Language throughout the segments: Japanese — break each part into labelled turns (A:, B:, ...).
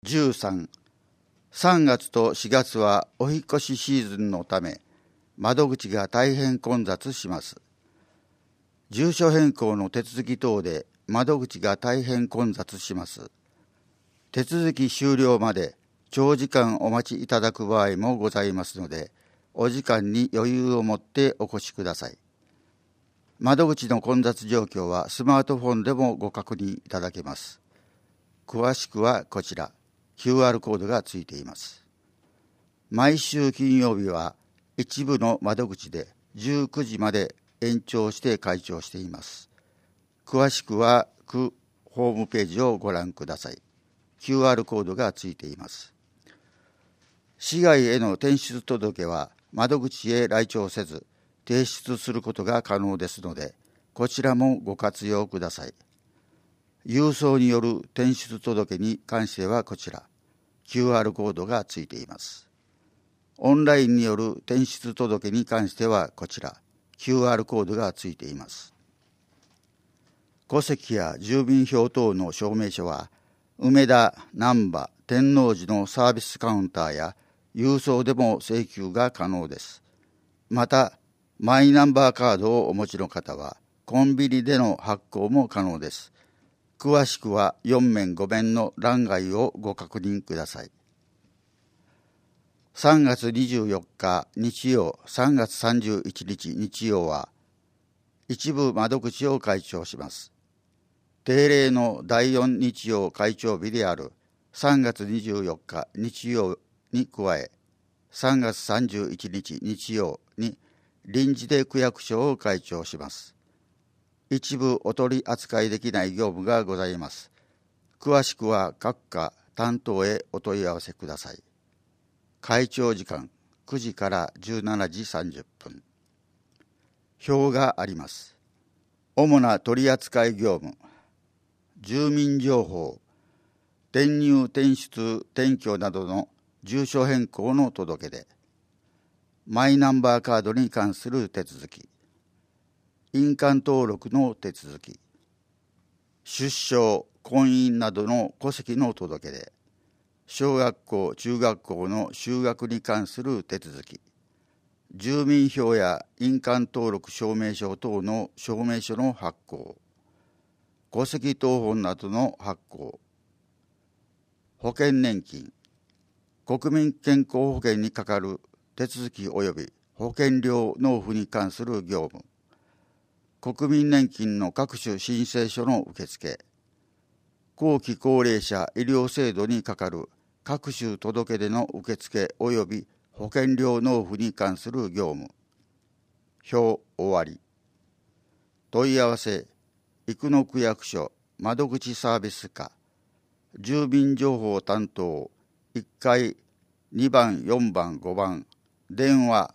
A: 13、3月と4月はお引越しシーズンのため、窓口が大変混雑します。住所変更の手続き等で窓口が大変混雑します。手続き終了まで長時間お待ちいただく場合もございますので、お時間に余裕を持ってお越しください。窓口の混雑状況はスマートフォンでもご確認いただけます。詳しくはこちら、QR コードがついています。毎週金曜日は一部の窓口で19時まで延長して開庁しています。詳しくは区ホームページをご覧ください。QR コードがついています。市外への転出届は窓口へ来庁せず提出することが可能ですので、こちらもご活用ください。郵送による転出届に関してはこちら、QR コードがついています。オンラインによる転出届に関してはこちら、QR コードがついています。戸籍や住民票等の証明書は、梅田、難波、天王寺のサービスカウンターや郵送でも請求が可能です。また、マイナンバーカードをお持ちの方は、コンビニでの発行も可能です。詳しくは4面5面の欄外をご確認ください。3月24日日曜、3月31日日曜は、一部窓口を開庁します。定例の第4日曜開庁日である3月24日日曜に加え、3月31日日曜に臨時で区役所を開庁します。一部お取り扱いできない業務がございます。詳しくは各課担当へお問い合わせください。開庁時間9時から17時30分。表があります。主な取扱業務、住民情報、転入転出転居などの住所変更の届け出、マイナンバーカードに関する手続き、印鑑登録の手続き、出生、婚姻などの戸籍の届け出、小学校、中学校の就学に関する手続き、住民票や印鑑登録証明書等の証明書の発行、戸籍謄本などの発行、保険年金、国民健康保険に係る手続き及び保険料納付に関する業務、国民年金の各種申請書の受付、後期高齢者医療制度に係る各種届け出の受付及び保険料納付に関する業務。表終わり。問い合わせ、生野区役所窓口サービス課、住民情報担当、1階2番4番5番、電話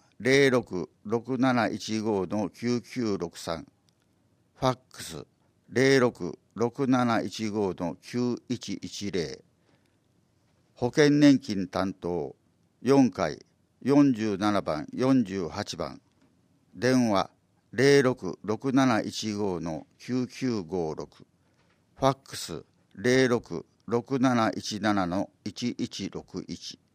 A: 066715-9963、ファックス066715-9110、保険年金担当4階47番48番、電話066715-9956、ファックス066717-1161。